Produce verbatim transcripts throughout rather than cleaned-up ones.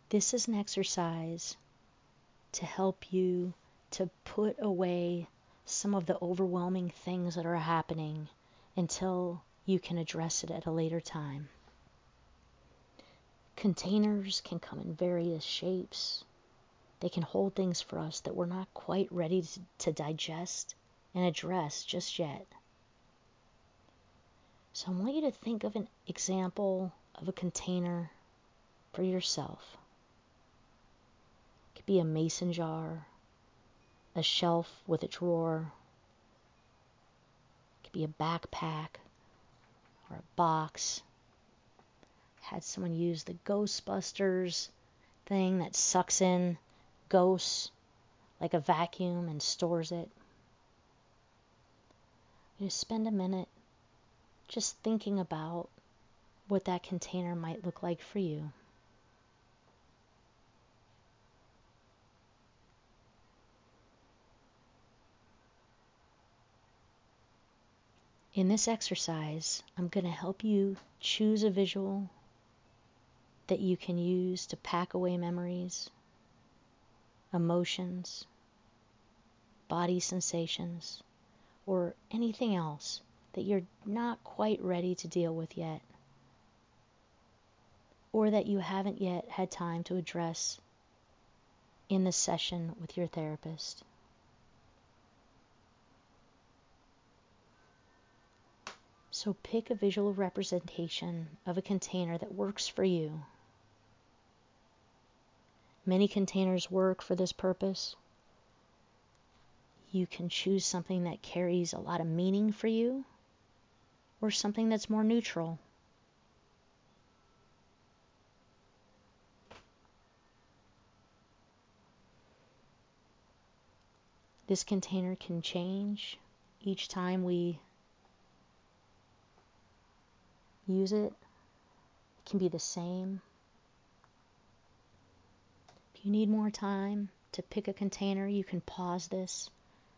This is an exercise to help you to put away some of the overwhelming things that are happening until you can address it at a later time. Containers can come in various shapes. They can hold things for us that we're not quite ready to, to digest and address just yet. So I want you to think of an example of a container for yourself. It could be a mason jar, a shelf with a drawer. It could be a backpack or a box. Had someone use the Ghostbusters thing that sucks in ghosts like a vacuum and stores it. You spend a minute just thinking about what that container might look like for you. In this exercise, I'm going to help you choose a visual that you can use to pack away memories, emotions, body sensations, or anything else that you're not quite ready to deal with yet, or that you haven't yet had time to address in the session with your therapist. So pick a visual representation of a container that works for you. Many containers work for this purpose. You can choose something that carries a lot of meaning for you, or something that's more neutral. This container can change each time we use it. It can be the same. If you need more time to pick a container, you can pause this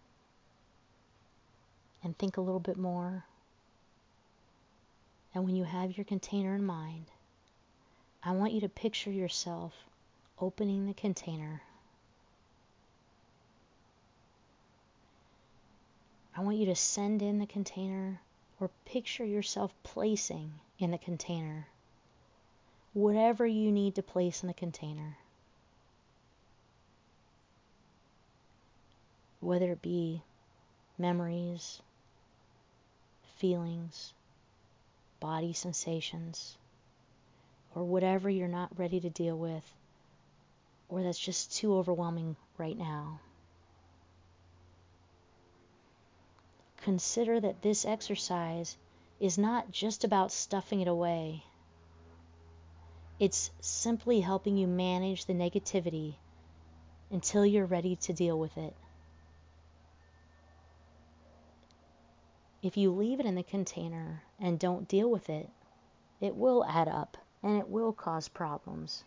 and think a little bit more. And when you have your container in mind, I want you to picture yourself opening the container. I want you to send in the container, or picture yourself placing in the container whatever you need to place in the container. Whether it be memories, feelings, body sensations, or whatever you're not ready to deal with, or that's just too overwhelming right now. Consider that this exercise is not just about stuffing it away. It's simply helping you manage the negativity until you're ready to deal with it. If you leave it in the container and don't deal with it, it will add up and it will cause problems.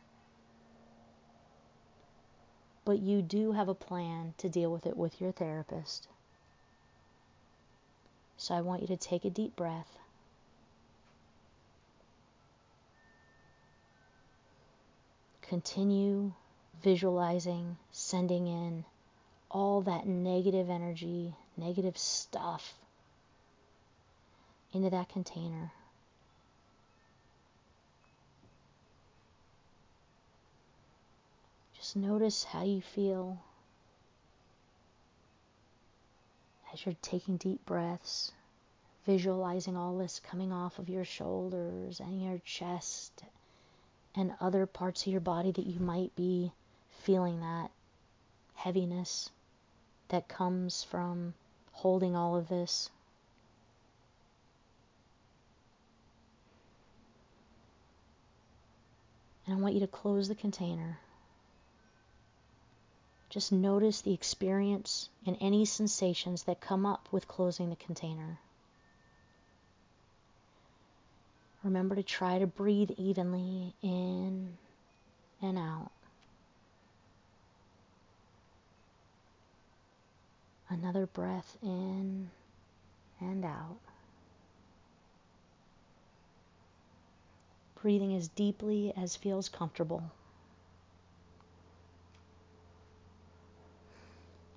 But you do have a plan to deal with it with your therapist. So I want you to take a deep breath. Continue visualizing, sending in all that negative energy, negative stuff into that container. Just notice how you feel as you're taking deep breaths, visualizing all this coming off of your shoulders and your chest and other parts of your body that you might be feeling that heaviness that comes from holding all of this. And I want you to close the container. Just notice the experience and any sensations that come up with closing the container. Remember to try to breathe evenly in and out. Another breath in and out. Breathing as deeply as feels comfortable.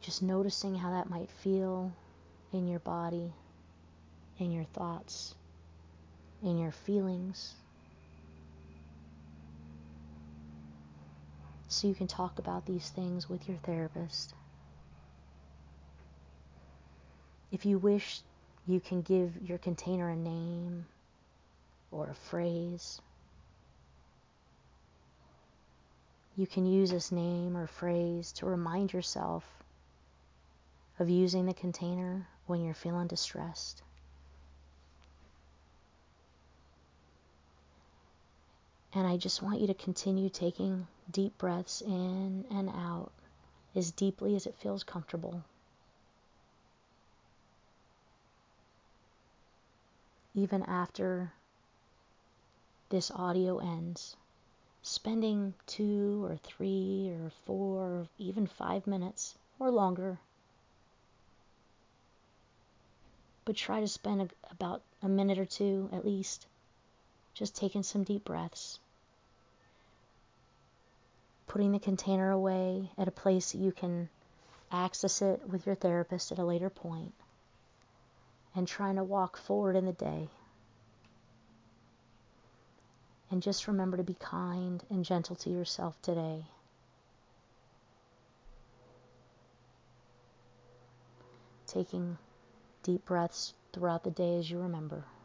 Just noticing how that might feel in your body, in your thoughts, in your feelings. So you can talk about these things with your therapist. If you wish, you can give your container a name or a phrase. You can use this name or phrase to remind yourself of using the container when you're feeling distressed. And I just want you to continue taking deep breaths in and out as deeply as it feels comfortable. Even after this audio ends, spending two or three or four or even five minutes or longer. But try to spend a, about a minute or two at least just taking some deep breaths. Putting the container away at a place that you can access it with your therapist at a later point. And trying to walk forward in the day. And just remember to be kind and gentle to yourself today. Taking deep breaths throughout the day as you remember.